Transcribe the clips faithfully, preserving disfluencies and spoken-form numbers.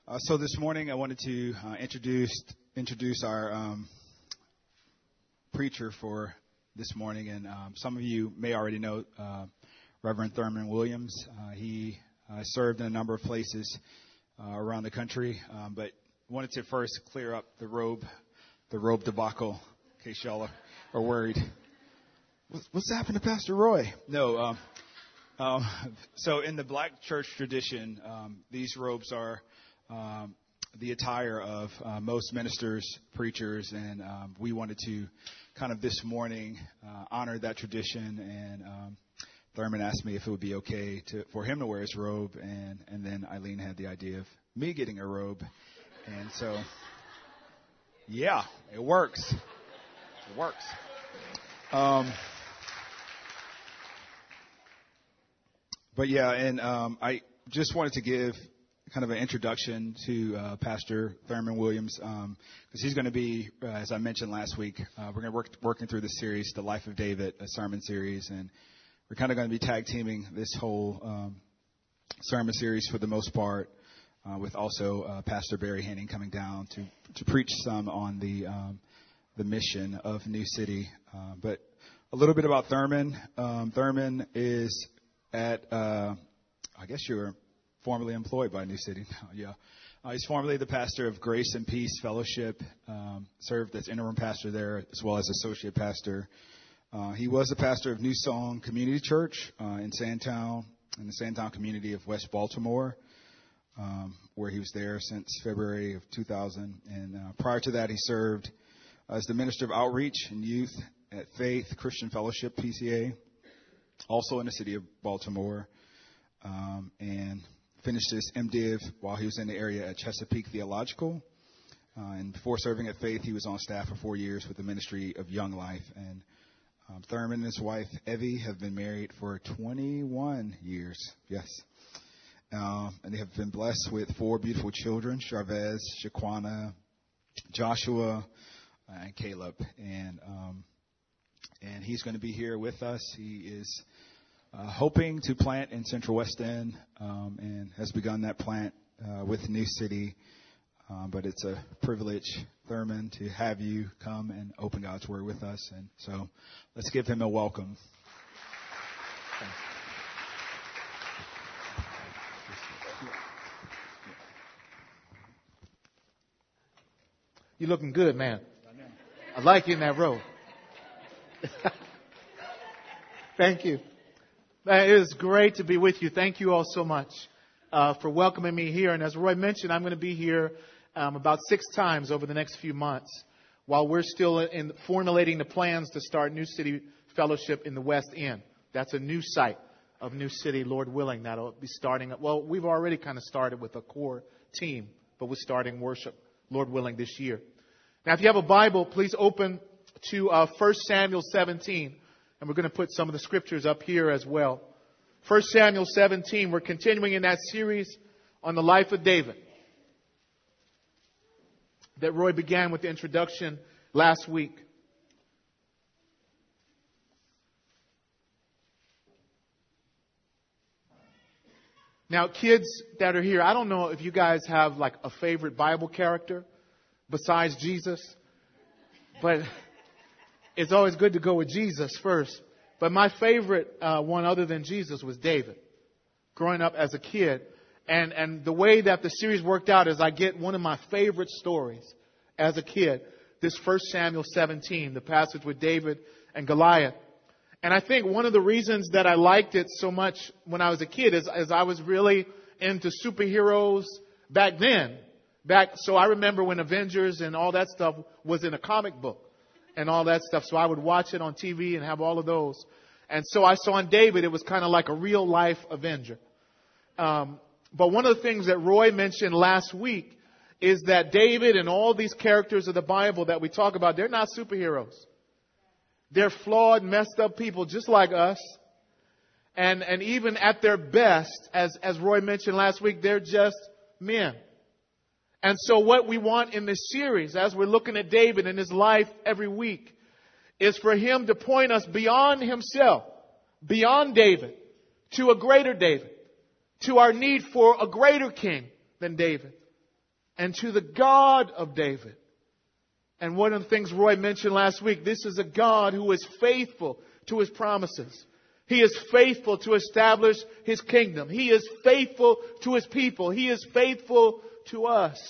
Uh, so this morning I wanted to uh, introduce introduce our um, preacher for this morning, and um, some of you may already know uh, Reverend Thurman Williams. Uh, he uh, served in a number of places uh, around the country, um, but wanted to first clear up the robe, the robe debacle, in case y'all are, are worried. What's, what's happened to Pastor Roy? No. Um, um, so in the black church tradition, um, these robes are Um, the attire of uh, most ministers, preachers, and um, we wanted to kind of this morning uh, honor that tradition. And um, Thurman asked me if it would be okay to, for him to wear his robe, and, and then Eileen had the idea of me getting a robe. And so, yeah, it works. It works. Um, but yeah, and um, I just wanted to give kind of an introduction to uh, Pastor Thurman Williams, because um, he's going to be, uh, as I mentioned last week, uh, we're going to work working through the series, The Life of David, a sermon series, and we're kind of going to be tag teaming this whole um, sermon series for the most part, uh, with also uh, Pastor Barry Henning coming down to to preach some on the um, the mission of New City. Uh, but a little bit about Thurman. Um, Thurman is at, uh, I guess you're formerly employed by New City. yeah. Uh, he's formerly the pastor of Grace and Peace Fellowship, um, served as interim pastor there as well as associate pastor. Uh, he was the pastor of New Song Community Church uh, in Sandtown, in the Sandtown community of West Baltimore, um, where he was there since February of two thousand. And uh, prior to that, he served as the minister of outreach and youth at Faith Christian Fellowship, P C A, also in the city of Baltimore, um, and finished his MDiv while he was in the area at Chesapeake Theological. Uh, and before serving at Faith, he was on staff for four years with the Ministry of Young Life. And um, Thurman and his wife, Evie, have been married for twenty-one years. Yes. Uh, and they have been blessed with four beautiful children, Charvez, Shaquana, Joshua, uh, and Caleb. And, um, and he's going to be here with us. He is Uh, hoping to plant in Central West End, um, and has begun that plant uh, with New City. Um, but it's a privilege, Thurman, to have you come and open God's Word with us. And so let's give him a welcome. You're looking good, man. I like you in that robe. Thank you. It is great to be with you. Thank you all so much uh, for welcoming me here. And as Roy mentioned, I'm going to be here um, about six times over the next few months while we're still in formulating the plans to start New City Fellowship in the West End. That's a new site of New City, Lord willing. That'll be starting. Well, we've already kind of started with a core team, but we're starting worship, Lord willing, this year. Now, if you have a Bible, please open to uh, First Samuel seventeen. And we're going to put some of the scriptures up here as well. First Samuel seventeen, we're continuing in that series on the life of David that Roy began with the introduction last week. Now, kids that are here, I don't know if you guys have like a favorite Bible character besides Jesus, but it's always good to go with Jesus first. But my favorite uh, one other than Jesus was David, growing up as a kid. And and the way that the series worked out is I get one of my favorite stories as a kid, this First Samuel seventeen, the passage with David and Goliath. And I think one of the reasons that I liked it so much when I was a kid is, is I was really into superheroes back then. Back, so I remember when Avengers and all that stuff was in a comic book and all that stuff. So I would watch it on T V and have all of those. And so I saw in David, it was kind of like a real life Avenger. Um, but one of the things that Roy mentioned last week is that David and all these characters of the Bible that we talk about, they're not superheroes. They're flawed, messed up people just like us. And, and even at their best, as, as Roy mentioned last week, they're just men. And so what we want in this series, as we're looking at David and his life every week, is for him to point us beyond himself, beyond David, to a greater David, to our need for a greater king than David. and to the God of David. And one of the things Roy mentioned last week, this is a God who is faithful to His promises. He is faithful to establish His kingdom. He is faithful to His people. He is faithful to us.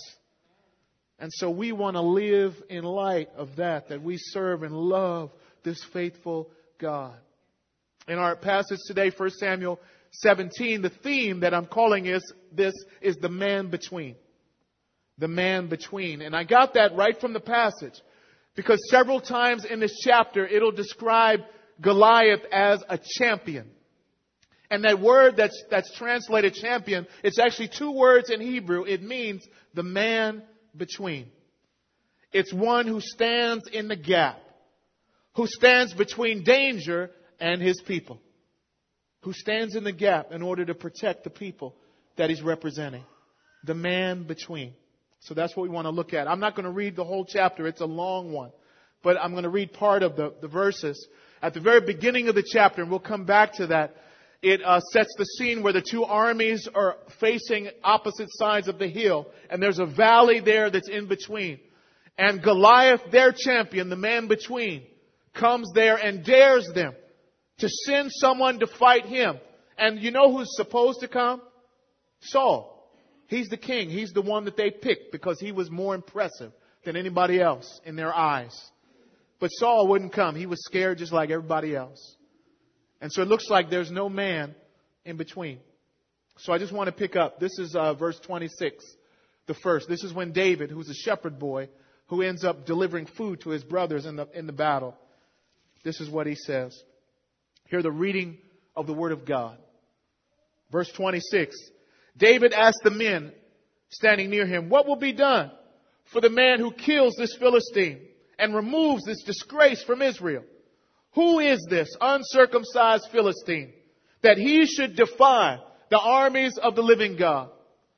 And so we want to live in light of that, that we serve and love this faithful God. In our passage today, First Samuel seventeen, the theme that I'm calling is this is the man between. The man between. And I got that right from the passage, because several times in this chapter it'll describe Goliath as a champion. And that word that's that's translated champion, it's actually two words in Hebrew. It means the man between. It's one who stands in the gap, who stands between danger and his people, who stands in the gap in order to protect the people that he's representing. The man between. So that's what we want to look at. I'm not going to read the whole chapter. It's a long one. But I'm going to read part of the, the verses. At the very beginning of the chapter, and we'll come back to that, it uh, sets the scene where the two armies are facing opposite sides of the hill. And there's a valley there that's in between. And Goliath, their champion, the man between, comes there and dares them to send someone to fight him. And you know who's supposed to come? Saul. He's the king. He's the one that they picked because he was more impressive than anybody else in their eyes. But Saul wouldn't come. He was scared just like everybody else. And so it looks like there's no man in between. So I just want to pick up. This is uh, verse twenty-six, the first. This is when David, who's a shepherd boy, who ends up delivering food to his brothers in the, in the battle. This is what he says. Hear the reading of the Word of God. Verse twenty-six. David asked the men standing near him, what will be done for the man who kills this Philistine and removes this disgrace from Israel? Who is this uncircumcised Philistine that he should defy the armies of the living God?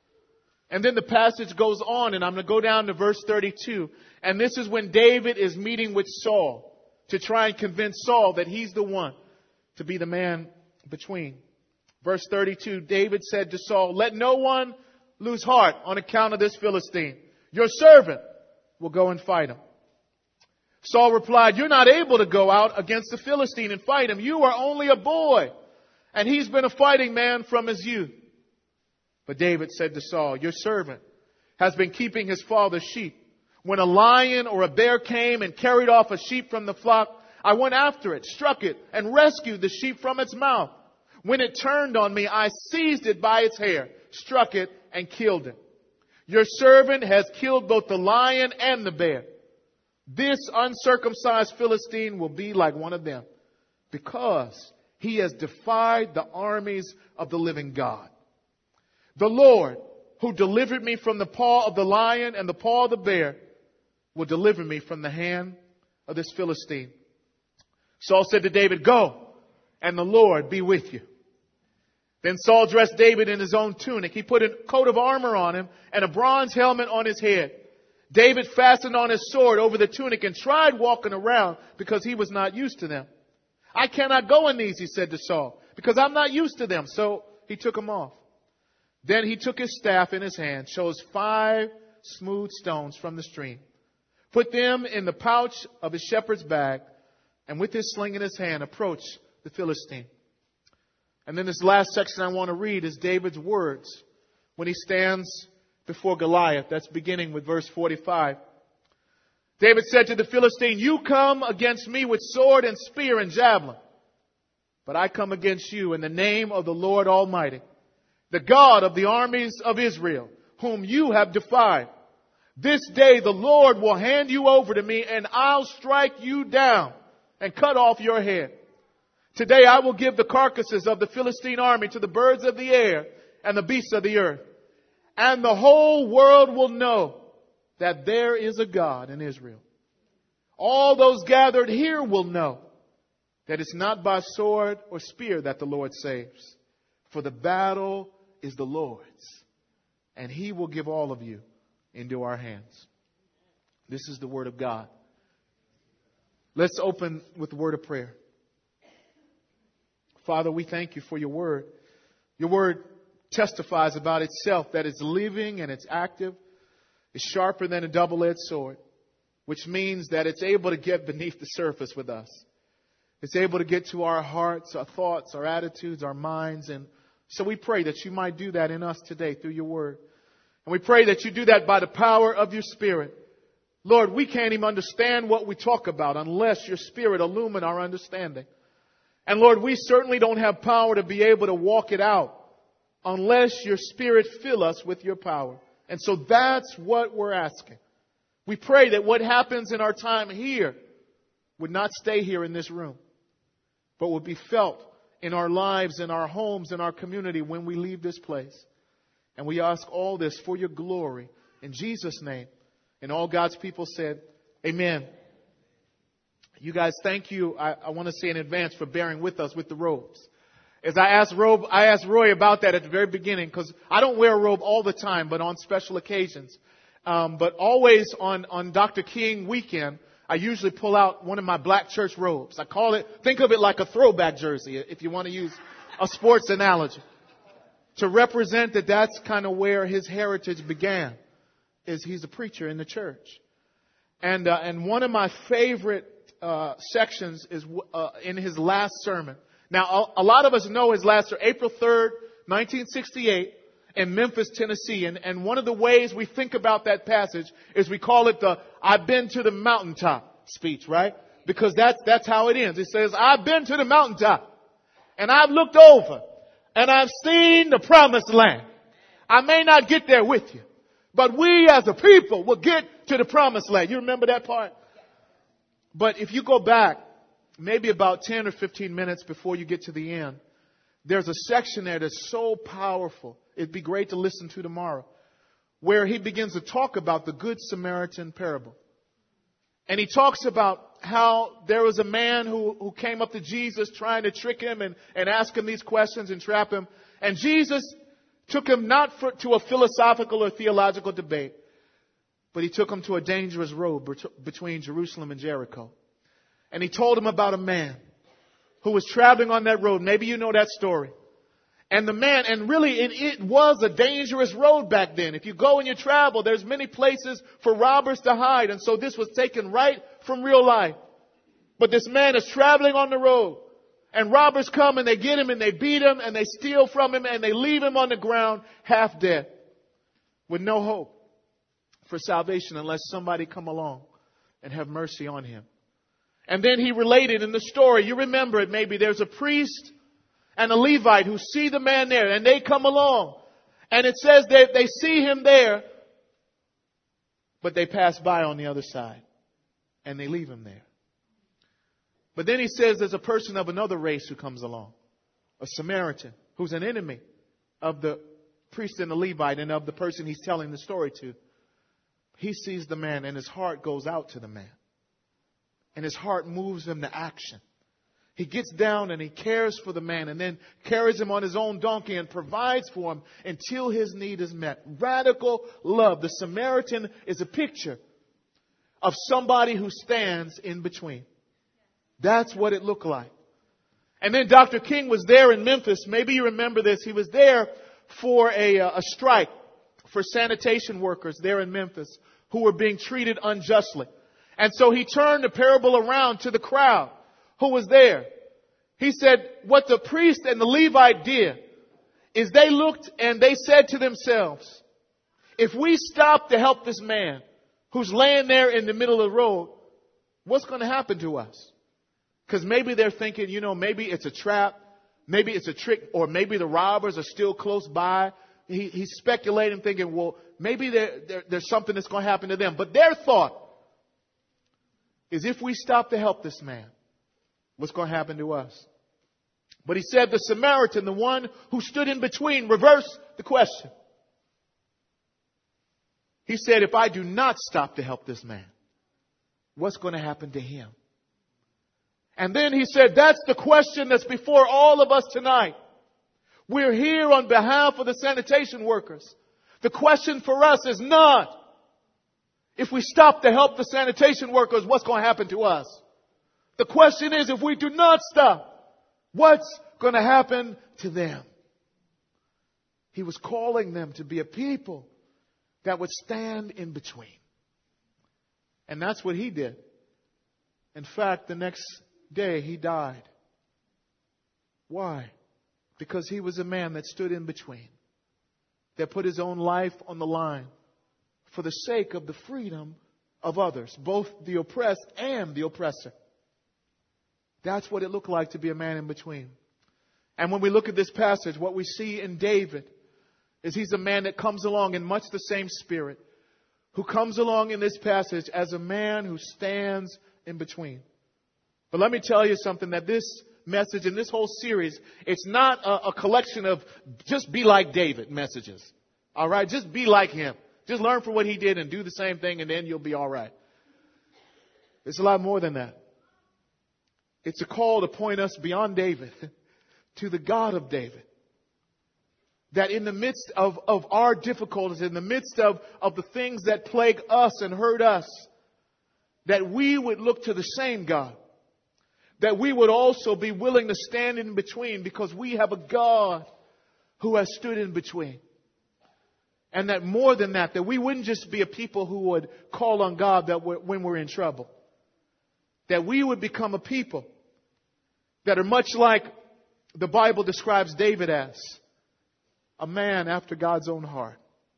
And then the passage goes on, and I'm going to go down to verse thirty-two. And this is when David is meeting with Saul to try and convince Saul that he's the one to be the man between. Verse thirty-two, David said to Saul, let no one lose heart on account of this Philistine. Your servant will go and fight him. Saul replied, you're not able to go out against the Philistine and fight him. You are only a boy, and he's been a fighting man from his youth. But David said to Saul, your servant has been keeping his father's sheep. When a lion or a bear came and carried off a sheep from the flock, I went after it, struck it, and rescued the sheep from its mouth. When it turned on me, I seized it by its hair, struck it, and killed it. Your servant has killed both the lion and the bear. This uncircumcised Philistine will be like one of them, because he has defied the armies of the living God. The Lord, who delivered me from the paw of the lion and the paw of the bear, will deliver me from the hand of this Philistine. Saul said to David, go, and the Lord be with you. Then Saul dressed David in his own tunic. He put a coat of armor on him and a bronze helmet on his head. David fastened on his sword over the tunic and tried walking around because he was not used to them. I cannot go in these, he said to Saul, because I'm not used to them. So he took them off. Then he took his staff in his hand, chose five smooth stones from the stream, put them in the pouch of his shepherd's bag, and with his sling in his hand approached the Philistine. And then this last section I want to read is David's words when he stands before Goliath. That's beginning with verse forty-five. David said to the Philistine, you come against me with sword and spear and javelin, but I come against you in the name of the Lord Almighty, the God of the armies of Israel, whom you have defied. This day the Lord will hand you over to me, and I'll strike you down and cut off your head. Today I will give the carcasses of the Philistine army to the birds of the air and the beasts of the earth. And the whole world will know that there is a God in Israel. All those gathered here will know that it's not by sword or spear that the Lord saves. For the battle is the Lord's, and He will give all of you into our hands. This is the Word of God. Let's open with the word of prayer. Father, we thank you for your word. Your word testifies about itself that it's living and it's active. is sharper than a double-edged sword, which means that it's able to get beneath the surface with us. It's able to get to our hearts, our thoughts, our attitudes, our minds. And so we pray that you might do that in us today through your word. And we pray that you do that by the power of your Spirit. Lord, we can't even understand what we talk about unless your Spirit illumine our understanding. And Lord, we certainly don't have power to be able to walk it out unless your Spirit fill us with your power. And so that's what we're asking. We pray that what happens in our time here would not stay here in this room, but would be felt in our lives, in our homes, in our community when we leave this place. And we ask all this for your glory. In Jesus' name. And all God's people said, amen. You guys, thank you. I, I want to say in advance for bearing with us with the robes. As I asked Rob, I asked Roy about that at the very beginning, because I don't wear a robe all the time, but on special occasions. Um, but always on, on Doctor King weekend, I usually pull out one of my black church robes. I call it, think of it like a throwback jersey, if you want to use a sports analogy. To represent that that's kind of where his heritage began, is he's a preacher in the church. And, uh, and one of my favorite, uh, sections is, uh, in his last sermon. Now, a lot of us know his last sermon, April third, nineteen sixty-eight, in Memphis, Tennessee. And, and one of the ways we think about that passage is we call it the I've been to the mountaintop speech, right? Because that's, that's how it ends. It says, I've been to the mountaintop and I've looked over and I've seen the promised land. I may not get there with you, but we as a people will get to the promised land. You remember that part? But if you go back, maybe about ten or fifteen minutes before you get to the end, there's a section there that's so powerful. It'd be great to listen to tomorrow, where he begins to talk about the Good Samaritan parable. And he talks about how there was a man who, who came up to Jesus trying to trick him and, and ask him these questions and trap him. And Jesus took him not for, to a philosophical or theological debate, but he took him to a dangerous road between Jerusalem and Jericho. And he told him about a man who was traveling on that road. Maybe you know that story. And the man, and really it, it was a dangerous road back then. If you go and you travel, there's many places for robbers to hide. And so this was taken right from real life. But this man is traveling on the road. And robbers come and they get him and they beat him and they steal from him and they leave him on the ground half dead, with no hope for salvation unless somebody come along and have mercy on him. And then he related in the story, you remember it maybe, there's a priest and a Levite who see the man there and they come along. And it says that they see him there, but they pass by on the other side and they leave him there. But then he says there's a person of another race who comes along, a Samaritan, who's an enemy of the priest and the Levite and of the person he's telling the story to. He sees the man and his heart goes out to the man. And his heart moves him to action. He gets down and he cares for the man and then carries him on his own donkey and provides for him until his need is met. Radical love. The Samaritan is a picture of somebody who stands in between. That's what it looked like. And then Doctor King was there in Memphis. Maybe you remember this. He was there for a, a strike for sanitation workers there in Memphis who were being treated unjustly. And so he turned the parable around to the crowd who was there. He said, what the priest and the Levite did is they looked and they said to themselves, if we stop to help this man who's laying there in the middle of the road, what's going to happen to us? Because maybe they're thinking, you know, maybe it's a trap, maybe it's a trick, or maybe the robbers are still close by. He, he's speculating, thinking, well, maybe there, there, there's something that's going to happen to them. But their thought is, if we stop to help this man, what's going to happen to us? But he said the Samaritan, the one who stood in between, reversed the question. He said, if I do not stop to help this man, what's going to happen to him? And then he said, that's the question that's before all of us tonight. We're here on behalf of the sanitation workers. The question for us is not, if we stop to help the sanitation workers, what's going to happen to us? The question is, if we do not stop, what's going to happen to them? He was calling them to be a people that would stand in between. And that's what he did. In fact, the next day he died. Why? Because he was a man that stood in between, that put his own life on the line for the sake of the freedom of others, both the oppressed and the oppressor. That's what it looked like to be a man in between. And when we look at this passage, what we see in David is he's a man that comes along in much the same spirit, who comes along in this passage as a man who stands in between. But let me tell you something, that this message and this whole series, it's not a, a collection of just be like David messages. All right? Just be like him. Just learn from what he did and do the same thing, and then you'll be all right. It's a lot more than that. It's a call to point us beyond David to the God of David. That in the midst of, of our difficulties, in the midst of, of the things that plague us and hurt us, that we would look to the same God. That we would also be willing to stand in between, because we have a God who has stood in between. And that more than that, that we wouldn't just be a people who would call on God that we're, when we're in trouble. That we would become a people that are much like the Bible describes David as. A man after God's own heart.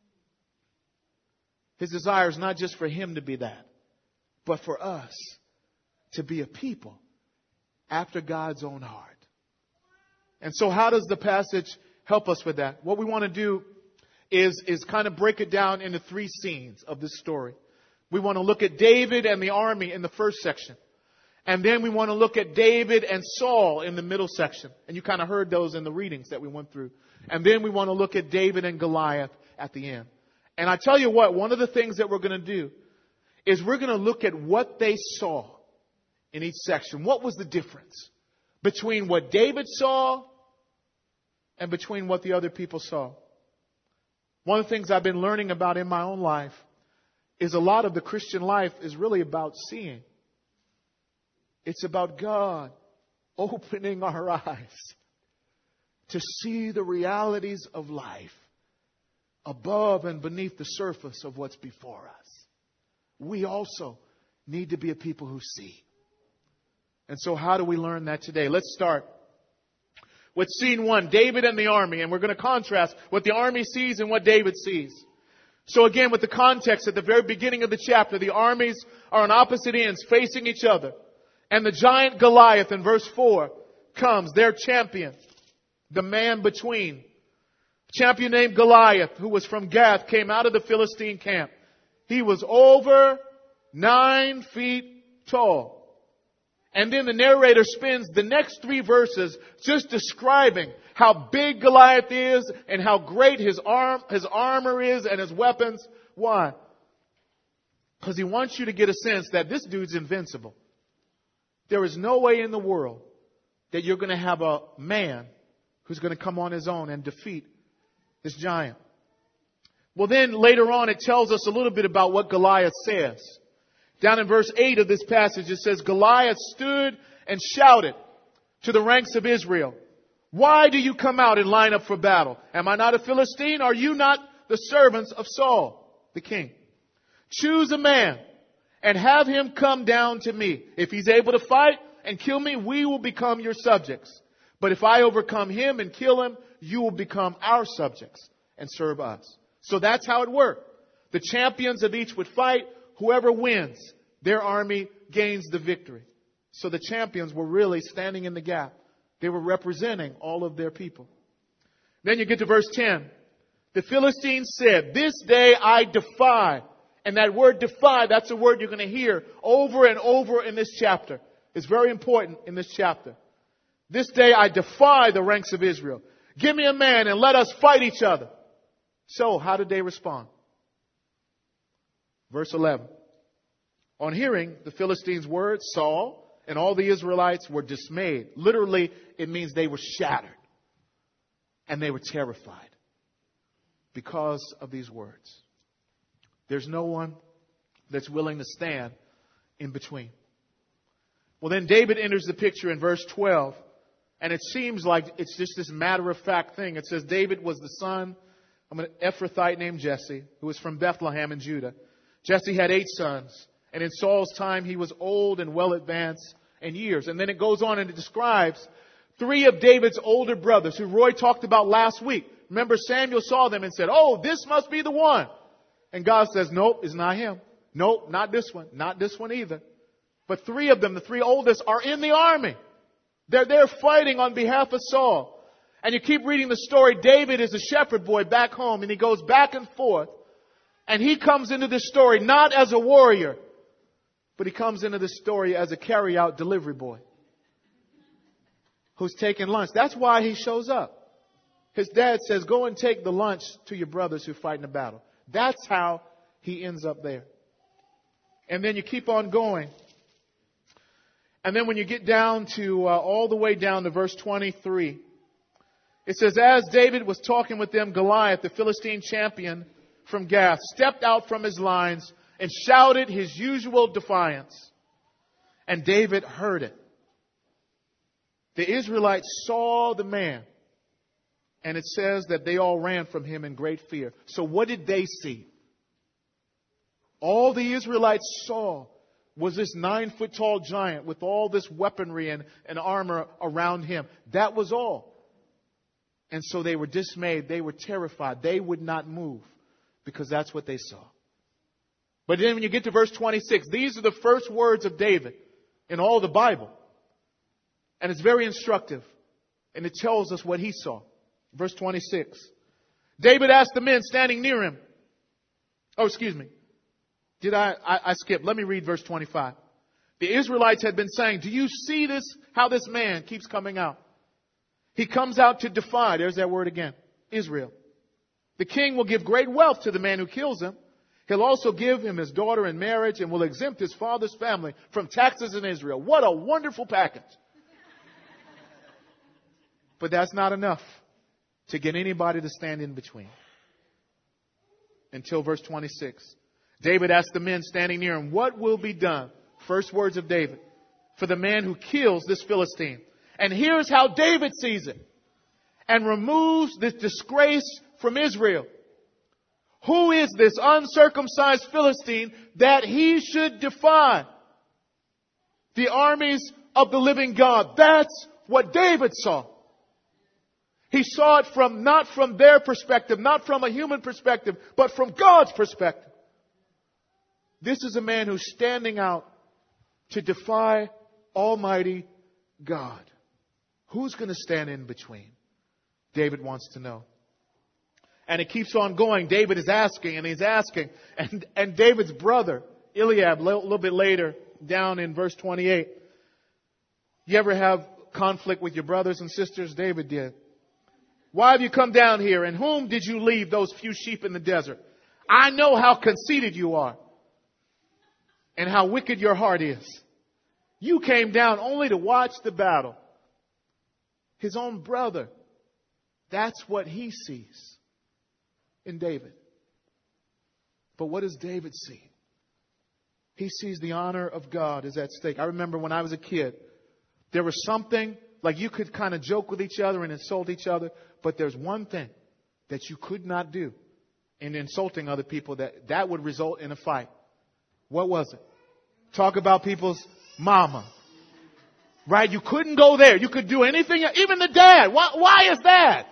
His desire is not just for him to be that, but for us to be a people after God's own heart. And so how does the passage help us with that? What we want to do is, is kind of break it down into three scenes of this story. We want to look at David and the army in the first section. And then we want to look at David and Saul in the middle section. And you kind of heard those in the readings that we went through. And then we want to look at David and Goliath at the end. And I tell you what, one of the things that we're going to do is we're going to look at what they saw in each section. What was the difference between what David saw and between what the other people saw? One of the things I've been learning about in my own life is a lot of the Christian life is really about seeing. It's about God opening our eyes to see the realities of life above and beneath the surface of what's before us. We also need to be a people who see. And so how do we learn that today? Let's start with scene one, David and the army. And we're going to contrast what the army sees and what David sees. So again, with the context at the very beginning of the chapter, the armies are on opposite ends facing each other. And the giant Goliath in verse four comes, their champion, the man between. A champion named Goliath, who was from Gath, came out of the Philistine camp. He was over nine feet tall. And then the narrator spends the next three verses just describing how big Goliath is and how great his arm, his armor is and his weapons. Why? Because he wants you to get a sense that this dude's invincible. There is no way in the world that you're going to have a man who's going to come on his own and defeat this giant. Well, then later on it tells us a little bit about what Goliath says. Down in verse eight of this passage it says, Goliath stood and shouted to the ranks of Israel, "Why do you come out and line up for battle? Am I not a Philistine? Are you not the servants of Saul, the king? Choose a man and have him come down to me. If he's able to fight and kill me, we will become your subjects. But if I overcome him and kill him, you will become our subjects and serve us." So that's how it worked. The champions of each would fight. Whoever wins, their army gains the victory. So the champions were really standing in the gap. They were representing all of their people. Then you get to verse ten. The Philistines said, "This day I defy." And that word defy, that's a word you're going to hear over and over in this chapter. It's very important in this chapter. "This day I defy the ranks of Israel. Give me a man and let us fight each other." So how did they respond? Verse eleven. On hearing the Philistines' words, Saul and all the Israelites were dismayed. Literally, it means they were shattered. And they were terrified because of these words. There's no one that's willing to stand in between. Well, then David enters the picture in verse twelve. And it seems like it's just this matter-of-fact thing. It says David was the son an Ephrathite named Jesse, who was from Bethlehem in Judah. Jesse had eight sons. And in Saul's time, he was old and well advanced in years. And then it goes on and it describes three of David's older brothers, who Roy talked about last week. Remember, Samuel saw them and said, oh, this must be the one. And God says, nope, it's not him. Nope, not this one. Not this one either. But three of them, the three oldest, are in the army. They're there fighting on behalf of Saul. And you keep reading the story. David is a shepherd boy back home, and he goes back and forth. And he comes into this story not as a warrior, but he comes into this story as a carry-out delivery boy who's taking lunch. That's why he shows up. His dad says, go and take the lunch to your brothers who fight in the battle. That's how he ends up there. And then you keep on going. And then when you get down to, uh, all the way down to verse twenty-three, it says, as David was talking with them, Goliath, the Philistine champion from Gath, stepped out from his lines and shouted his usual defiance. And David heard it. The Israelites saw the man. And it says that they all ran from him in great fear. So what did they see? All the Israelites saw was this nine foot tall giant with all this weaponry and, and armor around him. That was all. And so they were dismayed. They were terrified. They would not move because that's what they saw. But then when you get to verse twenty-six, these are the first words of David in all the Bible. And it's very instructive. And it tells us what he saw. Verse twenty-six. David asked the men standing near him. Oh, excuse me. Did I, I, I skipped. Let me read verse twenty-five. The Israelites had been saying, do you see this, how this man keeps coming out? He comes out to defy. There's that word again. Israel. The king will give great wealth to the man who kills him. He'll also give him his daughter in marriage and will exempt his father's family from taxes in Israel. What a wonderful package. But that's not enough to get anybody to stand in between. Until verse twenty-six. David asked the men standing near him, what will be done? First words of David. For the man who kills this Philistine. And here's how David sees it. And removes this disgrace from Israel. Who is this uncircumcised Philistine that he should defy the armies of the living God? That's what David saw. He saw it from, not from their perspective, not from a human perspective, but from God's perspective. This is a man who's standing out to defy Almighty God. Who's going to stand in between? David wants to know. And it keeps on going. David is asking and he's asking. And, and David's brother, Eliab, a little bit later, down in verse twenty-eight. You ever have conflict with your brothers and sisters? David did. Why have you come down here? And whom did you leave those few sheep in the desert? I know how conceited you are. And how wicked your heart is. You came down only to watch the battle. His own brother. That's what he sees in David. But what does David see? He sees the honor of God is at stake. I remember when I was a kid, there was something like you could kind of joke with each other and insult each other. But there's one thing that you could not do in insulting other people that, that would result in a fight. What was it? Talk about people's mama. Right? You couldn't go there. You could do anything. Even the dad. Why, why is that?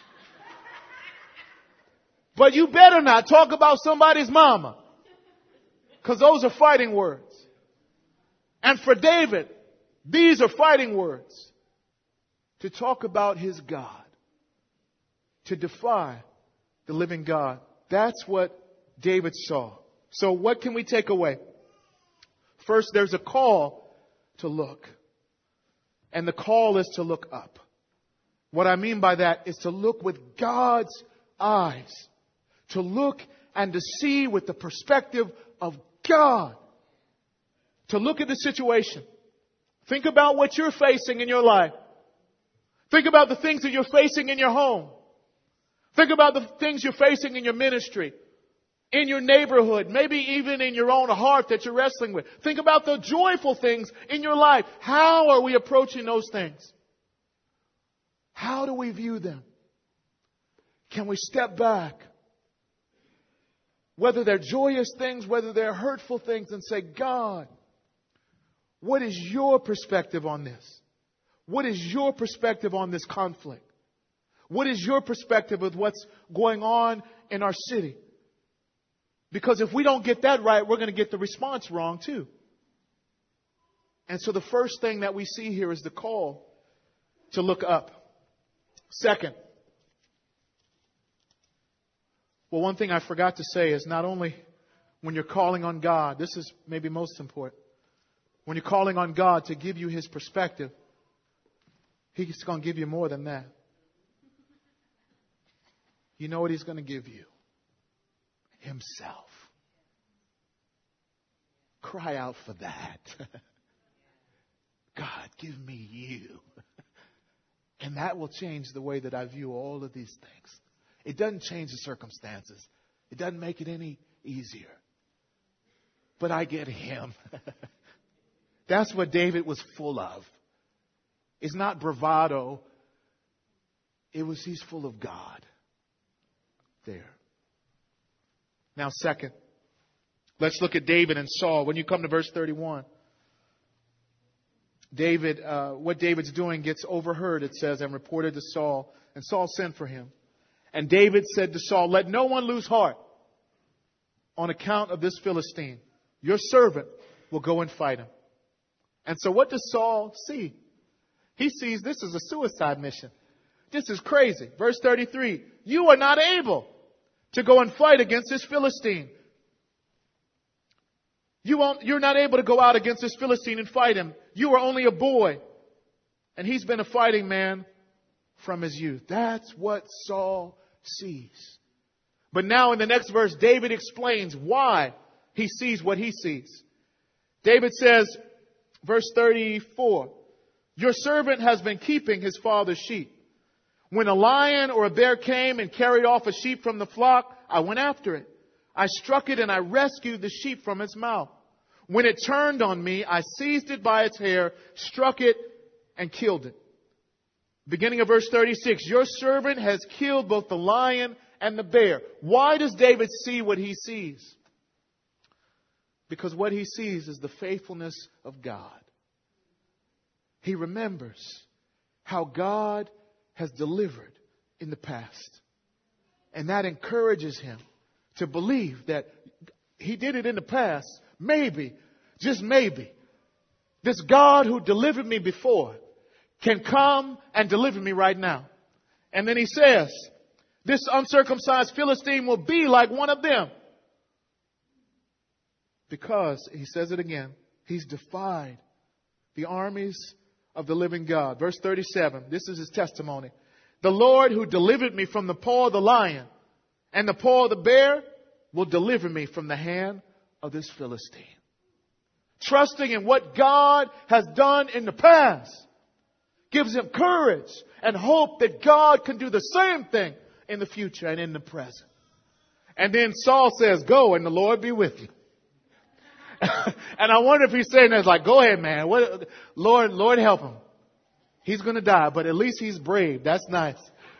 But you better not talk about somebody's mama. Because those are fighting words. And for David, these are fighting words. To talk about his God. To defy the living God. That's what David saw. So what can we take away? First, there's a call to look. And the call is to look up. What I mean by that is to look with God's eyes. To look and to see with the perspective of God. To look at the situation. Think about what you're facing in your life. Think about the things that you're facing in your home. Think about the things you're facing in your ministry. In your neighborhood, maybe even in your own heart that you're wrestling with. Think about the joyful things in your life. How are we approaching those things? How do we view them? Can we step back whether they're joyous things, whether they're hurtful things, and say, God, what is your perspective on this? What is your perspective on this conflict? What is your perspective of what's going on in our city? Because if we don't get that right, we're going to get the response wrong too. And so the first thing that we see here is the call to look up. Second, well, one thing I forgot to say is not only when you're calling on God, this is maybe most important. When you're calling on God to give you His perspective, He's going to give you more than that. You know what He's going to give you? Himself. Cry out for that. God, give me you. And that will change the way that I view all of these things. It doesn't change the circumstances. It doesn't make it any easier. But I get Him. That's what David was full of. It's not bravado. It was he's full of God. There. Now, second, let's look at David and Saul. When you come to verse thirty-one, David, uh, what David's doing gets overheard, it says, and reported to Saul. And Saul sent for him. And David said to Saul, let no one lose heart on account of this Philistine. Your servant will go and fight him. And so what does Saul see? He sees this is a suicide mission. This is crazy. Verse thirty-three, you are not able to go and fight against this Philistine. You won't, you're not able to go out against this Philistine and fight him. You are only a boy. And he's been a fighting man from his youth. That's what Saul sees. But now in the next verse, David explains why he sees what he sees. David says, verse thirty-four, your servant has been keeping his father's sheep. When a lion or a bear came and carried off a sheep from the flock, I went after it. I struck it and I rescued the sheep from its mouth. When it turned on me, I seized it by its hair, struck it, and killed it. Beginning of verse thirty-six, your servant has killed both the lion and the bear. Why does David see what he sees? Because what he sees is the faithfulness of God. He remembers how God has delivered in the past. And that encourages him to believe that He did it in the past. Maybe, just maybe, this God who delivered me before can come and deliver me right now. And then he says, this uncircumcised Philistine will be like one of them. Because, he says it again, he's defied the armies of the living God. Verse thirty-seven, this is his testimony. The Lord who delivered me from the paw of the lion and the paw of the bear will deliver me from the hand of this Philistine. Trusting in what God has done in the past gives him courage and hope that God can do the same thing in the future and in the present. And then Saul says, go and the Lord be with you. And I wonder if he's saying that, like, go ahead, man. What, Lord, Lord help him. He's going to die, but at least he's brave. That's nice.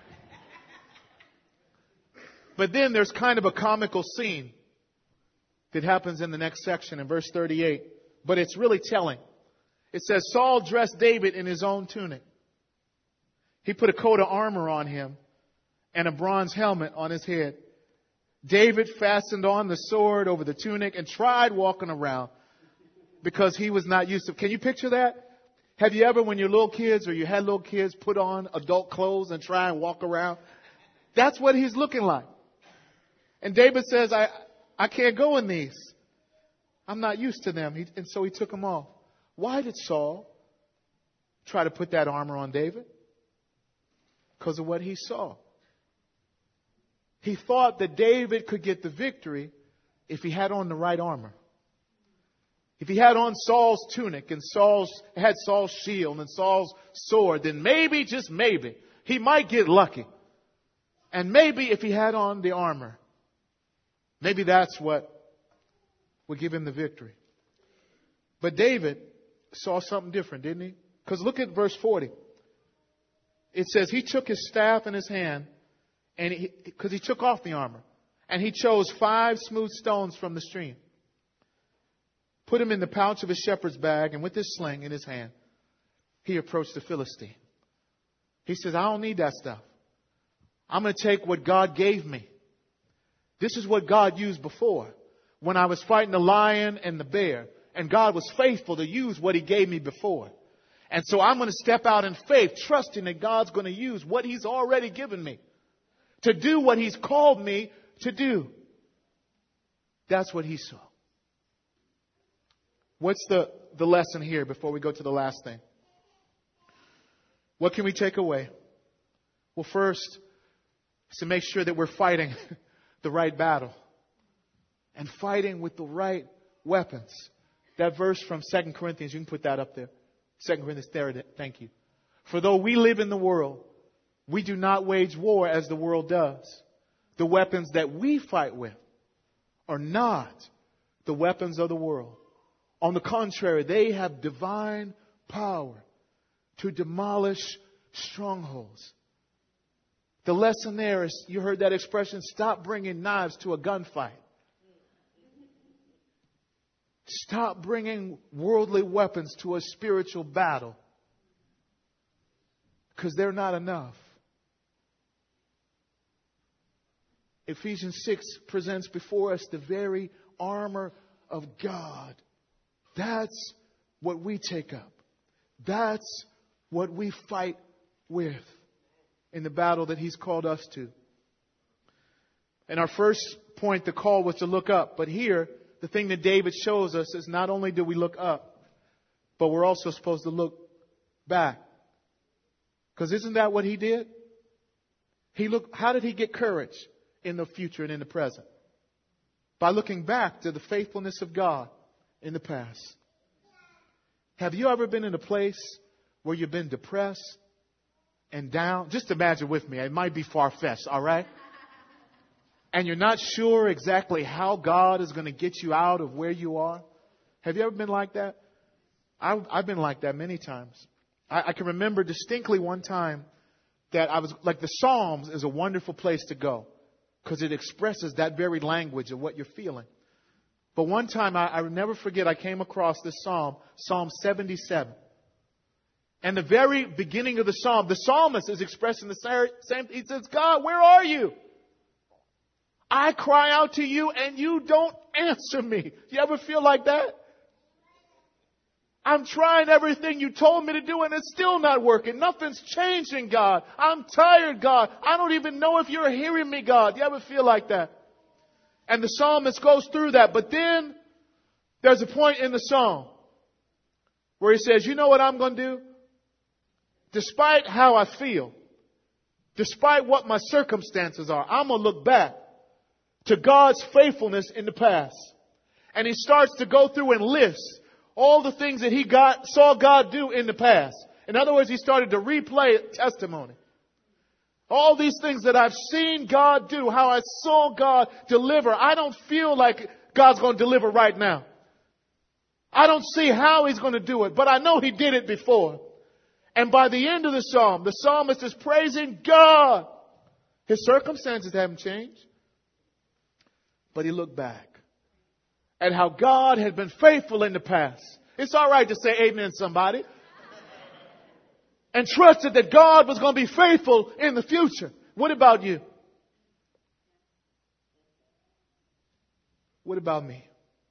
But then there's kind of a comical scene that happens in the next section in verse thirty-eight. But it's really telling. It says, Saul dressed David in his own tunic. He put a coat of armor on him and a bronze helmet on his head. David fastened on the sword over the tunic and tried walking around because he was not used to. Can you picture that? Have you ever, when you're little kids or you had little kids, put on adult clothes and try and walk around? That's what he's looking like. And David says, I, I can't go in these. I'm not used to them. He, and so he took them off. Why did Saul try to put that armor on David? Because of what he saw. He thought that David could get the victory if he had on the right armor. If he had on Saul's tunic and Saul's had Saul's shield and Saul's sword, then maybe, just maybe, he might get lucky. And maybe if he had on the armor, maybe that's what would give him the victory. But David saw something different, didn't he? Because look at verse forty. It says he took his staff in his hand, and because he, he took off the armor, And he chose five smooth stones from the stream, put them in the pouch of his shepherd's bag, and with his sling in his hand, he approached the Philistine. He says, I don't need that stuff. I'm going to take what God gave me. This is what God used before when I was fighting the lion and the bear. And God was faithful to use what he gave me before. And so I'm going to step out in faith, trusting that God's going to use what he's already given me to do what he's called me to do. That's what he saw. What's the, the lesson here before we go to the last thing? What can we take away? Well, first, is to make sure that we're fighting the right battle and fighting with the right weapons. That verse from Second Corinthians, you can put that up there. Second Corinthians, there, thank you. For though we live in the world, we do not wage war as the world does. The weapons that we fight with are not the weapons of the world. On the contrary, they have divine power to demolish strongholds. The lesson there is, you heard that expression, stop bringing knives to a gunfight. Stop bringing worldly weapons to a spiritual battle. Because they're not enough. Ephesians six presents before us the very armor of God. That's what we take up. That's what we fight with in the battle that he's called us to. And our first point, the call was to look up. But here, the thing that David shows us is not only do we look up, but we're also supposed to look back. Because isn't that what he did? He looked, how did he get courage in the future and in the present? By looking back to the faithfulness of God in the past. Have you ever been in a place where you've been depressed and down? Just imagine with me. It might be far-fetched, all right? And you're not sure exactly how God is going to get you out of where you are. Have you ever been like that? I, I've been like that many times. I, I can remember distinctly one time that I was like, the Psalms is a wonderful place to go because it expresses that very language of what you're feeling. But one time, I, I will never forget, I came across this Psalm, Psalm seventy-seven. And the very beginning of the Psalm, the psalmist is expressing the same. He says, God, where are you? I cry out to you and you don't answer me. You ever feel like that? I'm trying everything you told me to do and it's still not working. Nothing's changing, God. I'm tired, God. I don't even know if you're hearing me, God. You ever feel like that? And the psalmist goes through that. But then there's a point in the psalm where he says, you know what I'm going to do? Despite how I feel, despite what my circumstances are, I'm going to look back to God's faithfulness in the past. And he starts to go through and list all the things that he got, saw God do in the past. In other words, he started to replay testimony. All these things that I've seen God do, how I saw God deliver. I don't feel like God's going to deliver right now. I don't see how he's going to do it, but I know he did it before. And by the end of the psalm, the psalmist is praising God. His circumstances haven't changed. But he looked back at how God had been faithful in the past. It's all right to say amen, somebody. And trusted that God was going to be faithful in the future. What about you? What about me?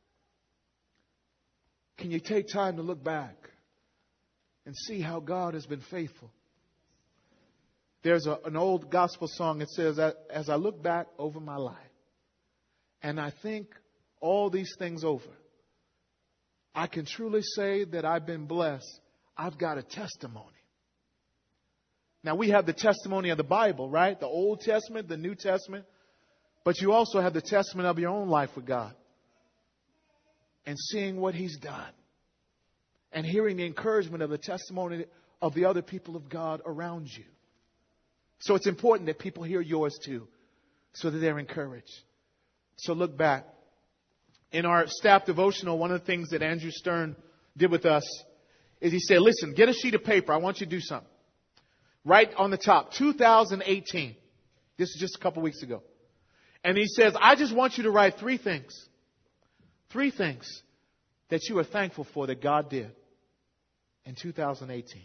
Can you take time to look back and see how God has been faithful? There's a, an old gospel song that says, as I look back over my life and I think all these things over, I can truly say that I've been blessed. I've got a testimony. Now, we have the testimony of the Bible, right? The Old Testament, the New Testament. But you also have the testament of your own life with God. And seeing what he's done. And hearing the encouragement of the testimony of the other people of God around you. So it's important that people hear yours too. So that they're encouraged. So look back. In our staff devotional, one of the things that Andrew Stern did with us is he said, listen, get a sheet of paper. I want you to do something. Right on the top, two thousand eighteen. This is just a couple weeks ago. And he says, I just want you to write three things. Three things that you are thankful for that God did in two thousand eighteen.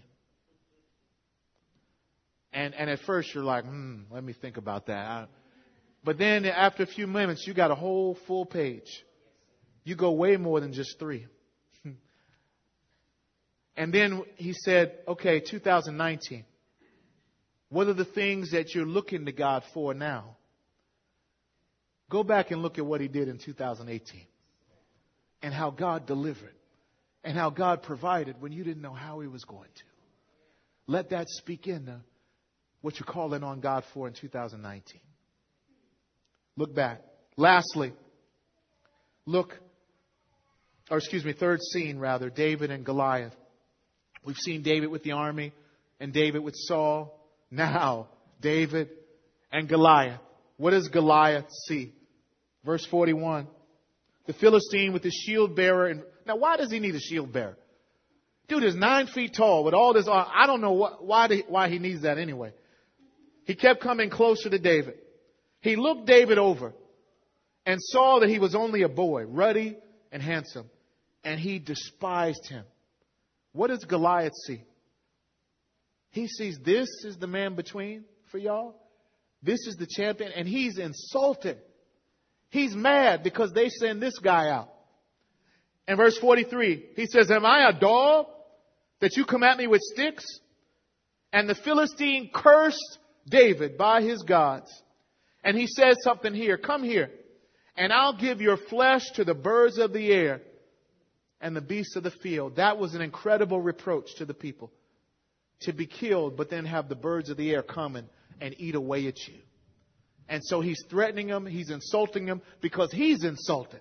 And, and at first you're like, hmm, let me think about that. I, but then after a few minutes, you got a whole full page. You go way more than just three. And then he said, okay, two thousand nineteen. What are the things that you're looking to God for now? Go back and look at what he did in two thousand eighteen. And how God delivered. And how God provided when you didn't know how he was going to. Let that speak into what you're calling on God for in two thousand nineteen. Look back. Lastly, look, or excuse me, third scene rather, David and Goliath. We've seen David with the army and David with Saul. Now, David and Goliath. What does Goliath see? Verse forty-one. The Philistine with his shield bearer. And now, why does he need a shield bearer? Dude is nine feet tall with all this arm. I don't know what, why, the, why he needs that anyway. He kept coming closer to David. He looked David over and saw that he was only a boy, ruddy and handsome. And he despised him. What does Goliath see? He sees this is the man between for y'all. This is the champion. And he's insulted. He's mad because they send this guy out. In verse forty-three, he says, am I a dog that you come at me with sticks? And the Philistine cursed David by his gods. And he says something here. Come here, and I'll give your flesh to the birds of the air and the beasts of the field. That was an incredible reproach to the people. To be killed, but then have the birds of the air come and, and eat away at you. And so he's threatening them. He's insulting them because he's insulted.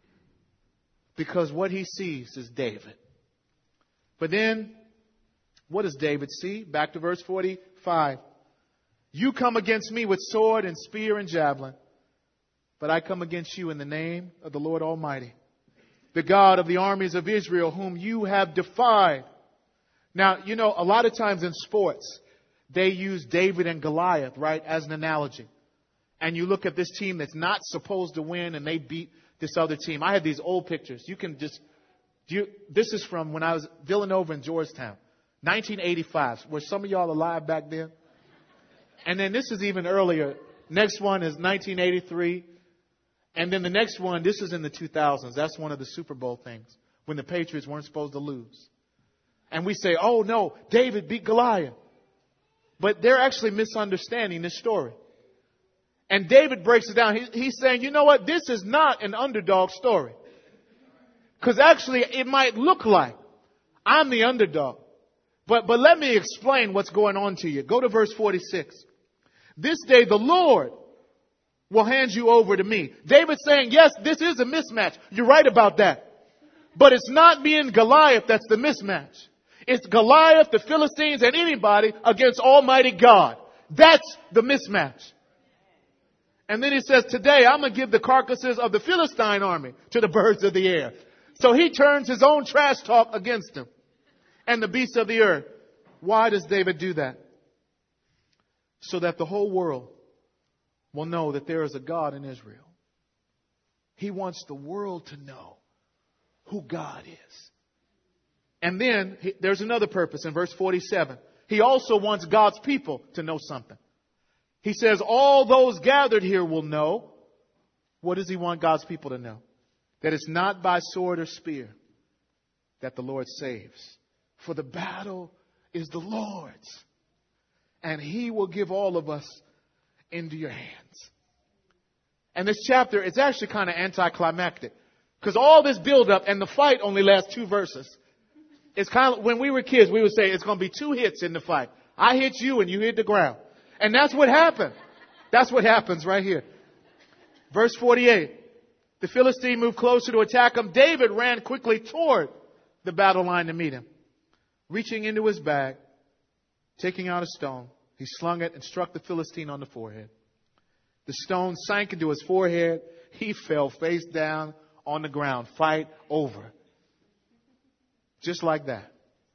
Because what he sees is David. But then, what does David see? Back to verse forty-five. You come against me with sword and spear and javelin, but I come against you in the name of the Lord Almighty, the God of the armies of Israel, whom you have defied. Now, you know, a lot of times in sports, they use David and Goliath, right, as an analogy. And you look at this team that's not supposed to win and they beat this other team. I have these old pictures. You can just, you, this is from when I was Villanova in Georgetown, nineteen eighty-five. Were some of y'all alive back then? And then this is even earlier. Next one is nineteen eighty-three. And then the next one, this is in the two thousands. That's one of the Super Bowl things when the Patriots weren't supposed to lose. And we say, oh no, David beat Goliath. But they're actually misunderstanding this story. And David breaks it down. He, he's saying, you know what? This is not an underdog story. Because actually it might look like I'm the underdog. But, but let me explain what's going on to you. Go to verse forty-six. This day the Lord will hand you over to me. David's saying, yes, this is a mismatch. You're right about that. But it's not me and Goliath that's the mismatch. It's Goliath, the Philistines, and anybody against Almighty God. That's the mismatch. And then he says, today I'm going to give the carcasses of the Philistine army to the birds of the air. So he turns his own trash talk against him and the beasts of the earth. Why does David do that? So that the whole world will know that there is a God in Israel. He wants the world to know who God is. And then he, there's another purpose in verse forty-seven. He also wants God's people to know something. He says, all those gathered here will know. What does he want God's people to know? That it's not by sword or spear that the Lord saves. For the battle is the Lord's. And he will give all of us into your hands. And this chapter is actually kind of anticlimactic. Because all this buildup and the fight only lasts two verses. It's kind of, when we were kids, we would say it's going to be two hits in the fight. I hit you and you hit the ground. And that's what happened. That's what happens right here. Verse forty-eight. The Philistine moved closer to attack him. David ran quickly toward the battle line to meet him. Reaching into his bag, taking out a stone, he slung it and struck the Philistine on the forehead. The stone sank into his forehead. He fell face down on the ground. Fight over. Just like that.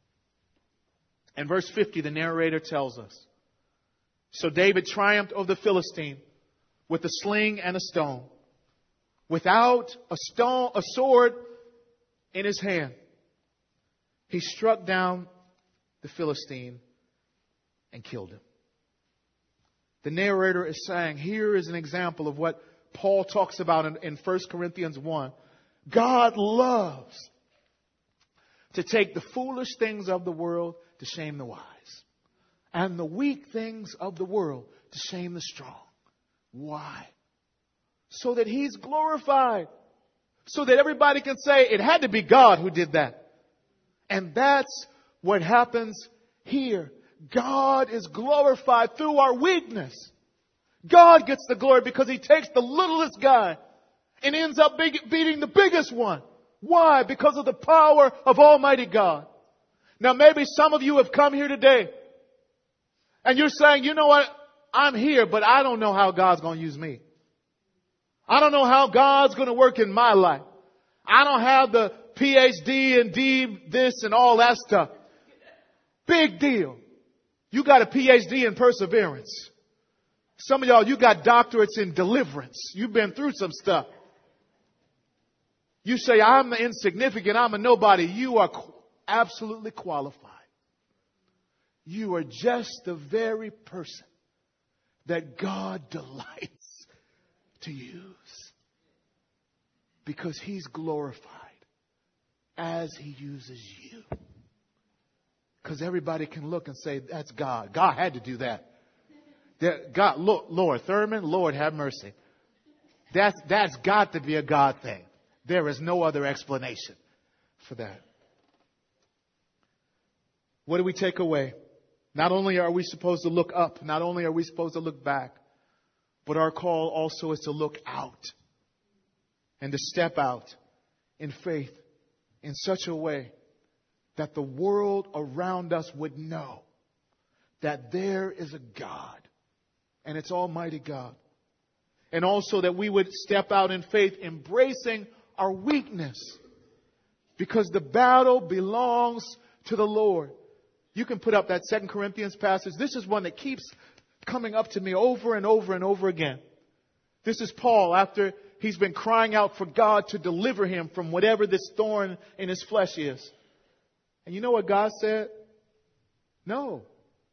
And verse fifty, the narrator tells us. So David triumphed over the Philistine with a sling and a stone, without a stone, a sword in his hand. He struck down the Philistine and killed him. The narrator is saying, here is an example of what Paul talks about in, in First Corinthians one. God loves to take the foolish things of the world to shame the wise, and the weak things of the world to shame the strong. Why? So that He's glorified. So that everybody can say it had to be God who did that. And that's what happens here. God is glorified through our weakness. God gets the glory because He takes the littlest guy and ends up big, beating the biggest one. Why? Because of the power of Almighty God. Now maybe some of you have come here today and you're saying, you know what? I'm here, but I don't know how God's going to use me. I don't know how God's going to work in my life. I don't have the P H D and D this and all that stuff. Big deal. You got a P H D in perseverance. Some of y'all, you got doctorates in deliverance. You've been through some stuff. You say, I'm insignificant, I'm a nobody. You are qu- absolutely qualified. You are just the very person that God delights to use. Because He's glorified as He uses you. Because everybody can look and say, that's God. God had to do that. that God, Lord, Thurman, Lord, have mercy. That's, that's got to be a God thing. There is no other explanation for that. What do we take away? Not only are we supposed to look up, not only are we supposed to look back, but our call also is to look out and to step out in faith in such a way that the world around us would know that there is a God, and it's Almighty God. And also that we would step out in faith, embracing our weakness, because the battle belongs to the Lord. You can put up that Second Corinthians passage. This is one that keeps coming up to me over and over and over again. This is Paul after he's been crying out for God to deliver him from whatever this thorn in his flesh is. And you know what God said? No.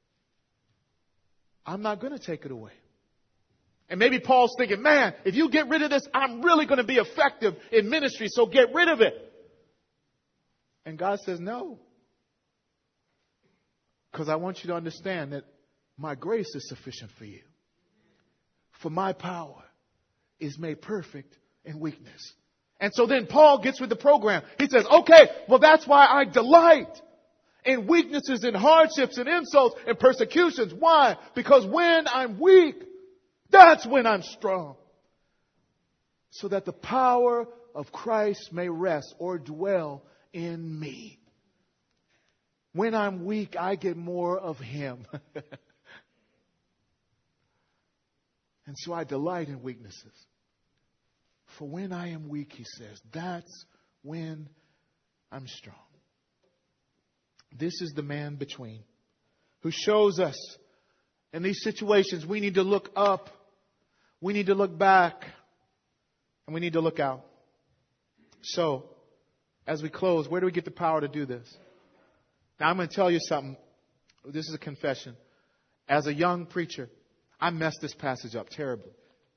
I'm not going to take it away. And maybe Paul's thinking, man, if you get rid of this, I'm really going to be effective in ministry, so get rid of it. And God says, no. Because I want you to understand that my grace is sufficient for you. For my power is made perfect in weakness. And so then Paul gets with the program. He says, okay, well, that's why I delight in weaknesses and hardships and insults and persecutions. Why? Because when I'm weak, that's when I'm strong. So that the power of Christ may rest or dwell in me. When I'm weak, I get more of Him. And so I delight in weaknesses. For when I am weak, he says, that's when I'm strong. This is the man between, who shows us in these situations we need to look up, we need to look back, and we need to look out. So, as we close, where do we get the power to do this? Now, I'm going to tell you something. This is a confession. As a young preacher, I messed this passage up terribly.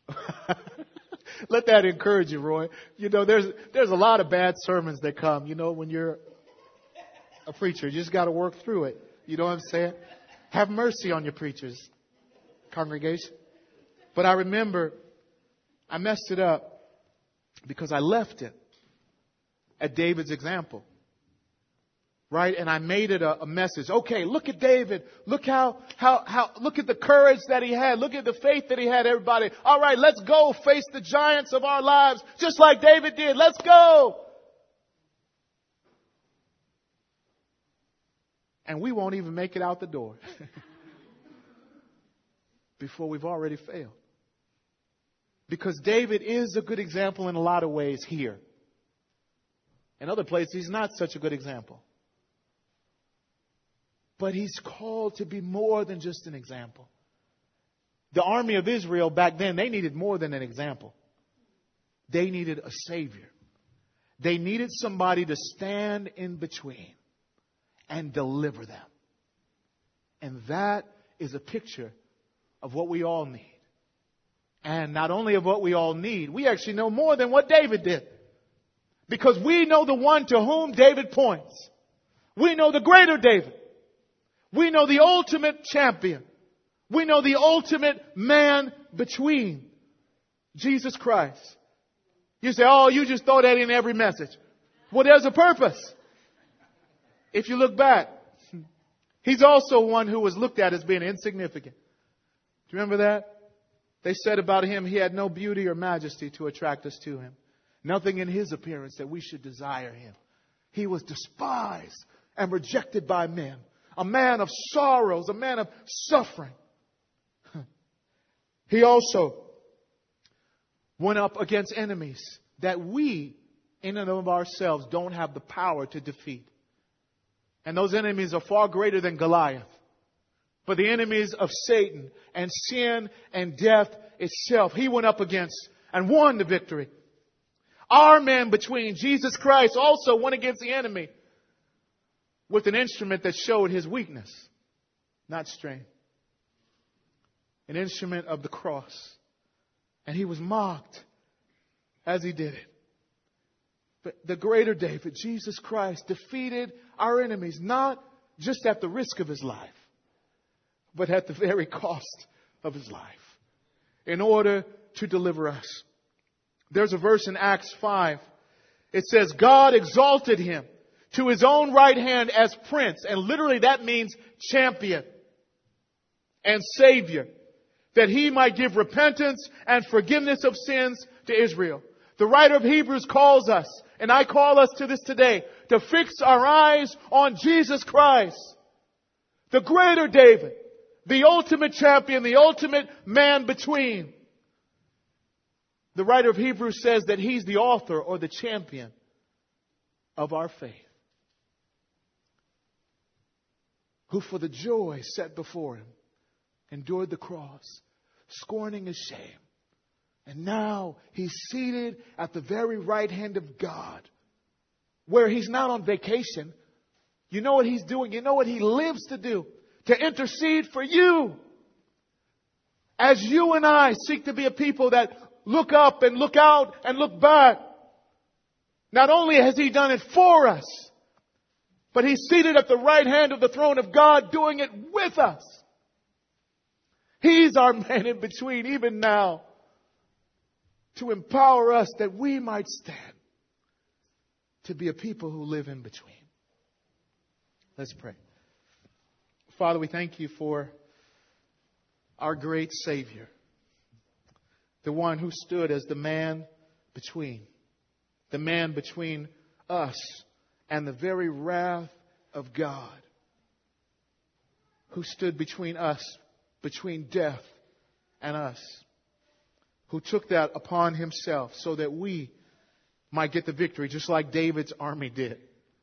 Let that encourage you, Roy. You know, there's there's a lot of bad sermons that come, you know, when you're a preacher. You just got to work through it. You know what I'm saying? Have mercy on your preachers, congregation. But I remember I messed it up because I left it at David's example. Right? And I made it a, a message. Okay, look at David. Look how, how, how, look at the courage that he had. Look at the faith that he had, everybody. All right, let's go face the giants of our lives just like David did. Let's go. And we won't even make it out the door before we've already failed. Because David is a good example in a lot of ways here. In other places, he's not such a good example. But he's called to be more than just an example. The army of Israel back then, they needed more than an example. They needed a Savior. They needed somebody to stand in between and deliver them. And that is a picture of what we all need. And not only of what we all need, we actually know more than what David did. Because we know the one to whom David points. We know the greater David. We know the ultimate champion. We know the ultimate man between. Jesus Christ. You say, oh, you just throw that in every message. Well, there's a purpose. If you look back, he's also one who was looked at as being insignificant. Do you remember that? They said about him, he had no beauty or majesty to attract us to him. Nothing in his appearance that we should desire him. He was despised and rejected by men. A man of sorrows, a man of suffering. He also went up against enemies that we, in and of ourselves, don't have the power to defeat. And those enemies are far greater than Goliath. But the enemies of Satan and sin and death itself, he went up against and won the victory. Our man between, Jesus Christ, also went against the enemy with an instrument that showed his weakness, not strength. An instrument of the cross. And he was mocked as he did it. But the greater David, Jesus Christ, defeated our enemies, not just at the risk of his life, but at the very cost of his life, in order to deliver us. There's a verse in Acts five. It says, God exalted him to his own right hand as prince. And literally that means champion and savior, that he might give repentance and forgiveness of sins to Israel. The writer of Hebrews calls us, and I call us to this today, to fix our eyes on Jesus Christ, the greater David, the ultimate champion, the ultimate man between. The writer of Hebrews says that he's the author or the champion of our faith, who for the joy set before him endured the cross, scorning his shame. And now he's seated at the very right hand of God, where he's not on vacation. You know what he's doing? You know what he lives to do? To intercede for you. As you and I seek to be a people that look up and look out and look back. Not only has he done it for us, but he's seated at the right hand of the throne of God doing it with us. He's our man in between even now, to empower us that we might stand to be a people who live in between. Let's pray. Father, we thank you for our great Savior, the one who stood as the man between, the man between us and the very wrath of God, who stood between us, between death and us, who took that upon himself so that we might get the victory, just like David's army did.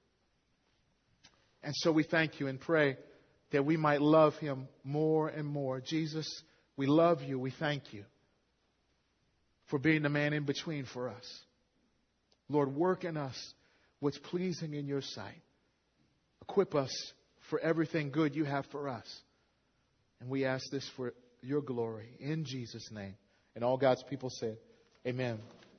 And so we thank you and pray that we might love him more and more. Jesus, we love you. We thank you for being the man in between for us. Lord, work in us what's pleasing in your sight. Equip us for everything good you have for us. And we ask this for your glory in Jesus' name. And all God's people said, amen.